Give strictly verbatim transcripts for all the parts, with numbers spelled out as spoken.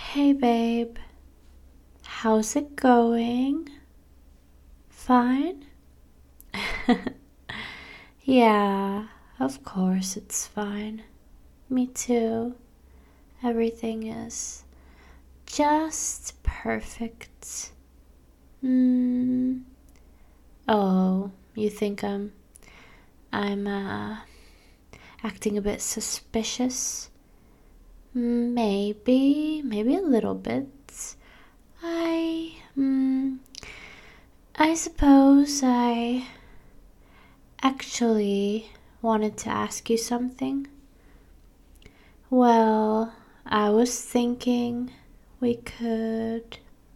Hey babe, how's it going? Fine? Yeah, of course it's fine. Me too. Everything is just perfect. Mm. Oh, you think I'm I'm uh acting a bit suspicious? Maybe, maybe a little bit. I mm, I suppose I actually wanted to ask you something. Well, I was thinking we could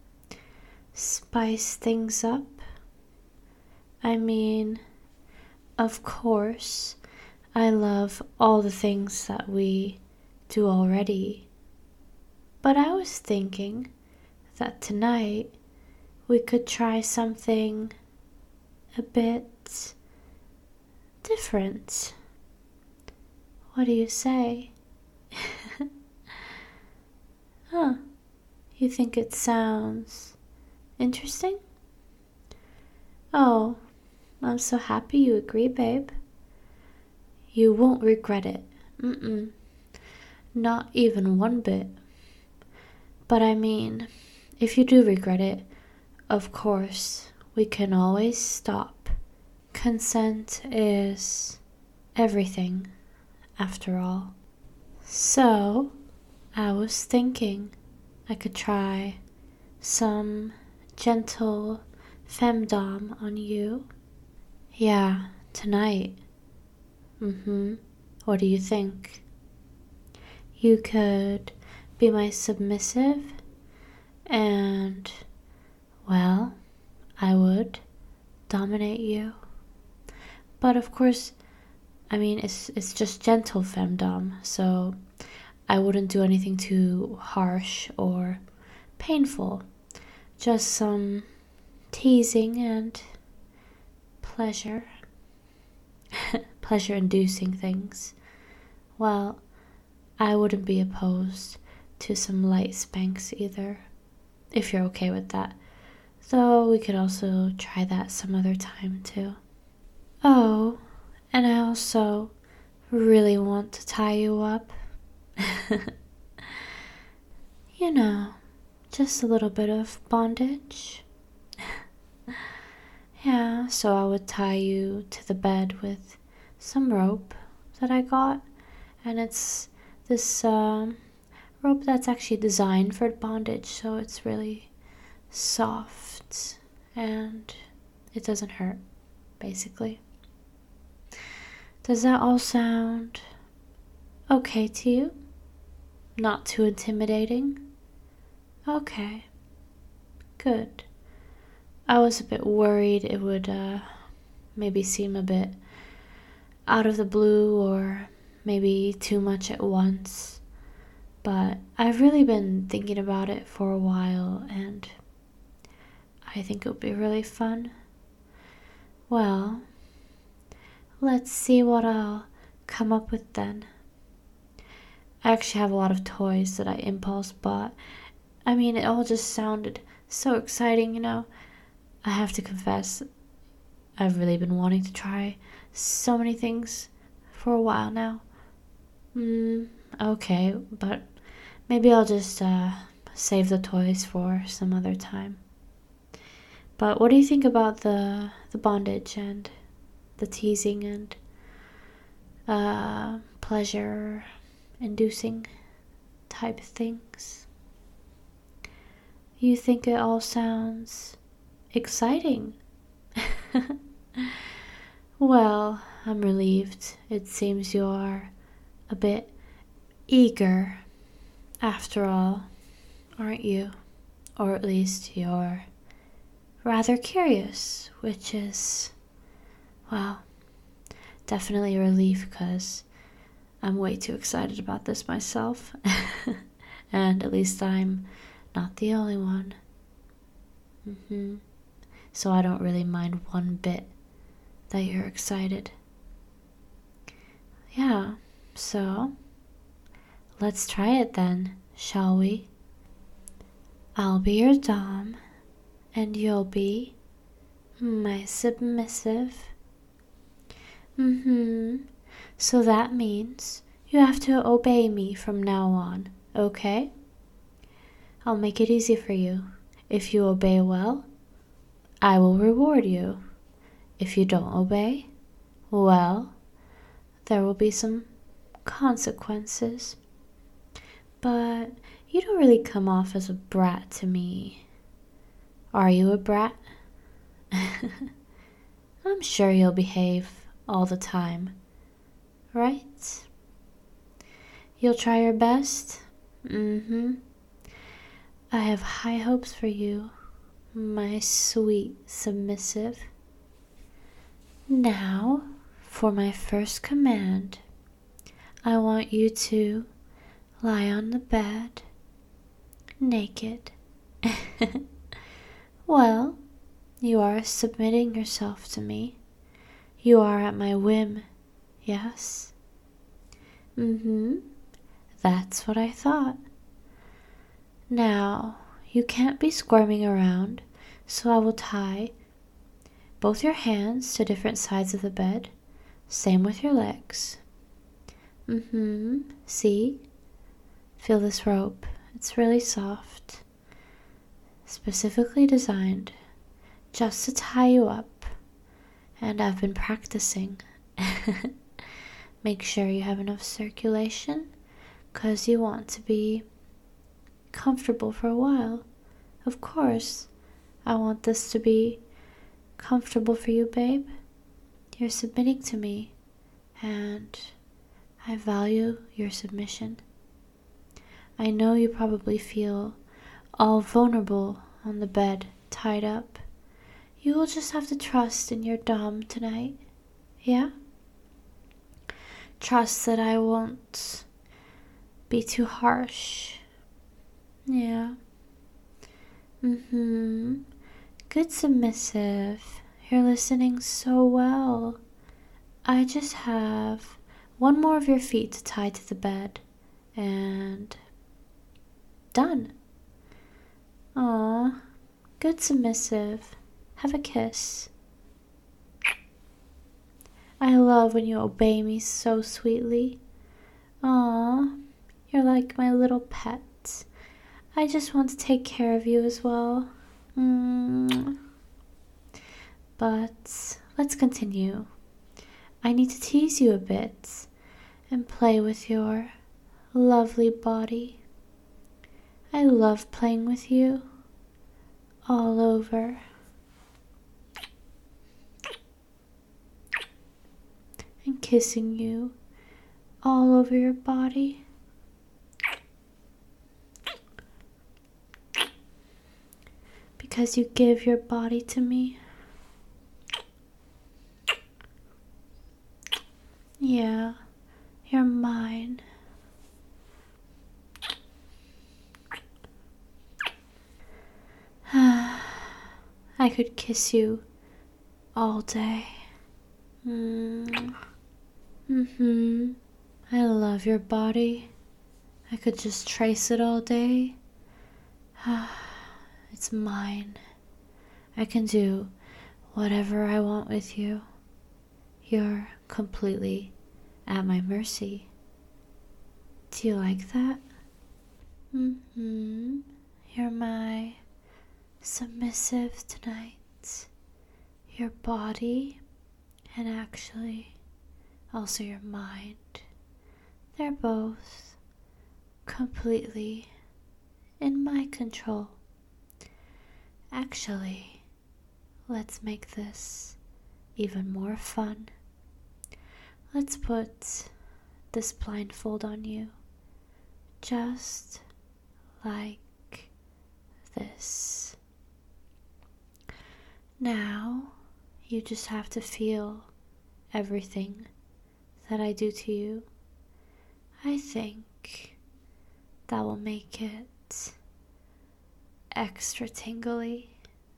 spice things up. I mean, of course, I love all the things that we do already. But I was thinking that tonight we could try something a bit different. What do you say? Huh, you think it sounds interesting? Oh, I'm so happy you agree, babe. You won't regret it. Mm-mm. Not even one bit. But I mean, if you do regret it, of course, we can always stop. Consent is everything, after all. So, I was thinking I could try some gentle femdom on you. Yeah, tonight. Mm-hmm. What do you think? You could be my submissive, and, well, I would dominate you. But of course, I mean, it's it's just gentle femdom, so I wouldn't do anything too harsh or painful. Just some teasing and pleasure, pleasure inducing things. Well, I wouldn't be opposed to some light spanks either, if you're okay with that. Though we could also try that some other time too. Oh, and I also really want to tie you up. You know, just a little bit of bondage. Yeah, so I would tie you to the bed with some rope that I got, and it's this um, rope that's actually designed for bondage, so it's really soft and it doesn't hurt, basically. Does that all sound okay to you? Not too intimidating? Okay, good. I was a bit worried it would uh, maybe seem a bit out of the blue or maybe too much at once. But I've really been thinking about it for a while and I think it would be really fun. Well, let's see what I'll come up with then. I actually have a lot of toys that I impulse bought. I mean, it all just sounded so exciting, you know. I have to confess, I've really been wanting to try so many things for a while now. Hmm, okay, but maybe I'll just uh, save the toys for some other time. But what do you think about the the bondage and the teasing and uh, pleasure inducing type things? You think it all sounds exciting? Well, I'm relieved. It seems you're a bit eager after all, aren't you? Or at least you're rather curious, which is, well, definitely a relief because I'm way too excited about this myself. And at least I'm not the only one. Mm-hmm. So I don't really mind one bit that you're excited. Yeah, so let's try it then, shall we? I'll be your dom, and you'll be my submissive. Mm-hmm. So that means you have to obey me from now on, okay? I'll make it easy for you. If you obey well, I will reward you. If you don't obey, well, there will be some consequences. But you don't really come off as a brat to me. Are you a brat? I'm sure you'll behave all the time, right? You'll try your best? Mm-hmm. I have high hopes for you, my sweet submissive. Now, for my first command, I want you to lie on the bed, naked. Well, you are submitting yourself to me. You are at my whim, yes? Mm-hmm. That's what I thought. Now, you can't be squirming around, so I will tie both your hands to different sides of the bed. Same with your legs. Mm-hmm. See? Feel this rope. It's really soft. Specifically designed just to tie you up. And I've been practicing. Make sure you have enough circulation, because you want to be comfortable for a while. Of course, I want this to be comfortable for you, babe. You're submitting to me, and I value your submission. I know you probably feel all vulnerable on the bed, tied up. You will just have to trust in your dom tonight, yeah? Trust that I won't be too harsh. Yeah. Mm-hmm. Good submissive. You're listening so well. I just have one more of your feet to tie to the bed, and done. Aw, good submissive. Have a kiss. I love when you obey me so sweetly. Aw, you're like my little pet. I just want to take care of you as well. Mm. But let's continue. I need to tease you a bit and play with your lovely body. I love playing with you all over. And kissing you all over your body. Because you give your body to me. Yeah, you're mine. I could kiss you all day. Mm. Mm-hmm. I love your body. I could just trace it all day. It's mine. I can do whatever I want with you. You're completely at my mercy. Do you like that? Mm-hmm. You're my submissive tonight. Your body, and actually also your mind. They're both completely in my control. Actually, let's make this even more fun. Let's put this blindfold on you, just like this. Now, you just have to feel everything that I do to you. I think that will make it extra tingly.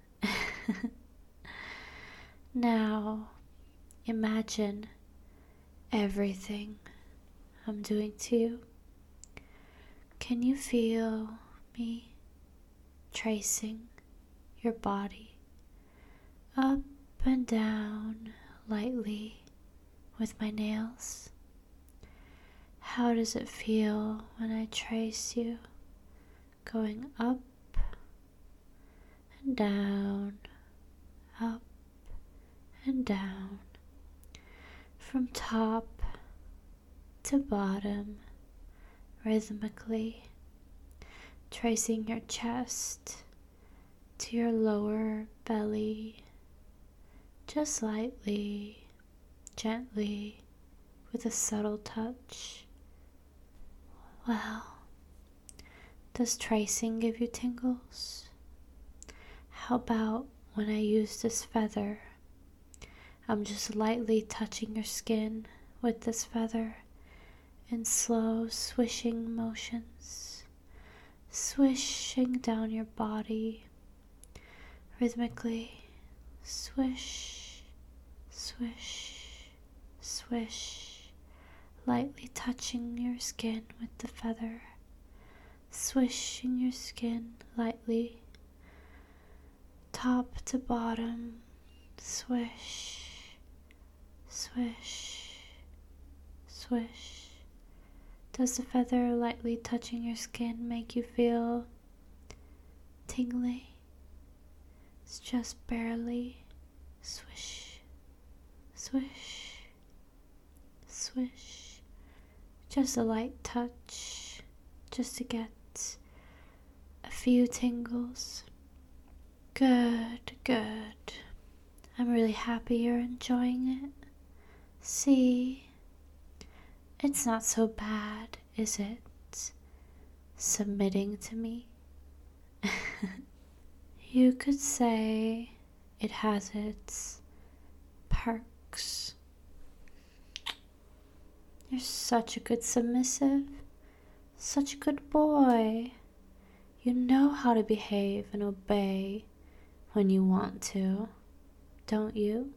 Now, imagine everything I'm doing to you. Can you feel me tracing your body up and down lightly with my nails. How does it feel when I trace you, going up and down, up and down, from top to bottom, rhythmically, tracing your chest to your lower belly, just lightly, gently, with a subtle touch. Well, does tracing give you tingles? How about when I use this feather? I'm just lightly touching your skin with this feather in slow swishing motions, swishing down your body rhythmically. Swish, swish, swish, lightly touching your skin with the feather, swishing your skin lightly, top to bottom, swish, swish, swish. Does the feather lightly touching your skin make you feel tingly? It's just barely. Swish, swish, swish. Just a light touch, just to get a few tingles. Good, good. I'm really happy you're enjoying it. See, it's not so bad, is it? Submitting to me. You could say it has its perks. You're such a good submissive, such a good boy. You know how to behave and obey when you want to, don't you?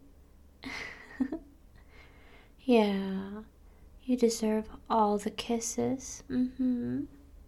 Yeah, you deserve all the kisses. Mm-hmm.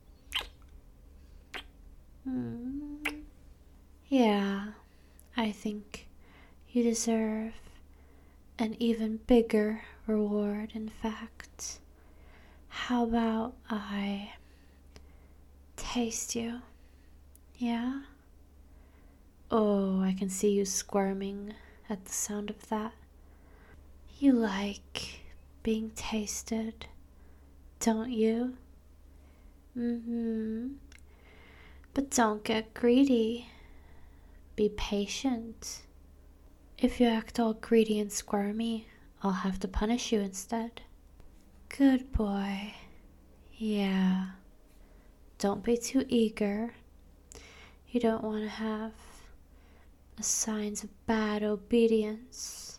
Mm. Yeah, I think you deserve an even bigger reward, in fact. How about I taste you? Yeah? Oh, I can see you squirming at the sound of that. You like being tasted, don't you? Mm-hmm. But don't get greedy. Be patient. If you act all greedy and squirmy, I'll have to punish you instead. Good boy. Yeah. Don't be too eager. You don't want to have signs of bad obedience.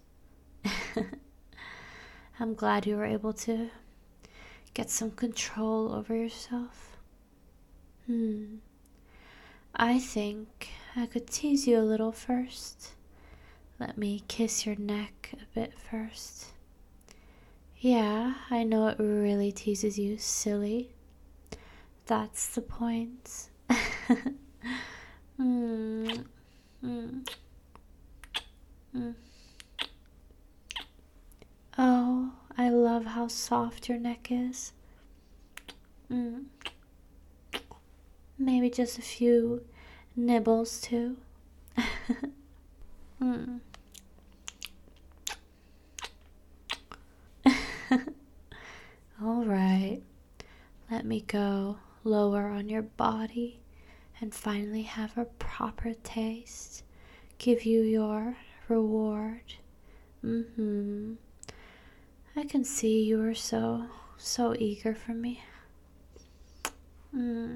I'm glad you were able to get some control over yourself. Hmm. I think I could tease you a little first. Let me kiss your neck a bit first. Yeah, I know it really teases you, silly. That's the point. mm. Mm. Mm. Oh, I love how soft your neck is. Mm. Maybe just a few nibbles too. mm. All right, let me go lower on your body and finally have a proper taste. Give you your reward. Mm-hmm. I can see you are so, so eager for me. Mm.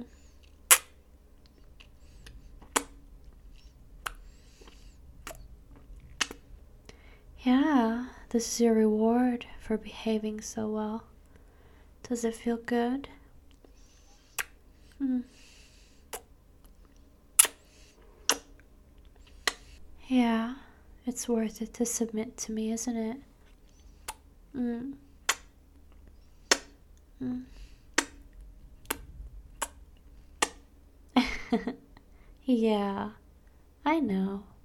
Yeah, this is your reward for behaving so well. Does it feel good? Mm. Yeah, it's worth it to submit to me, isn't it? Mm. Mm. Yeah, I know.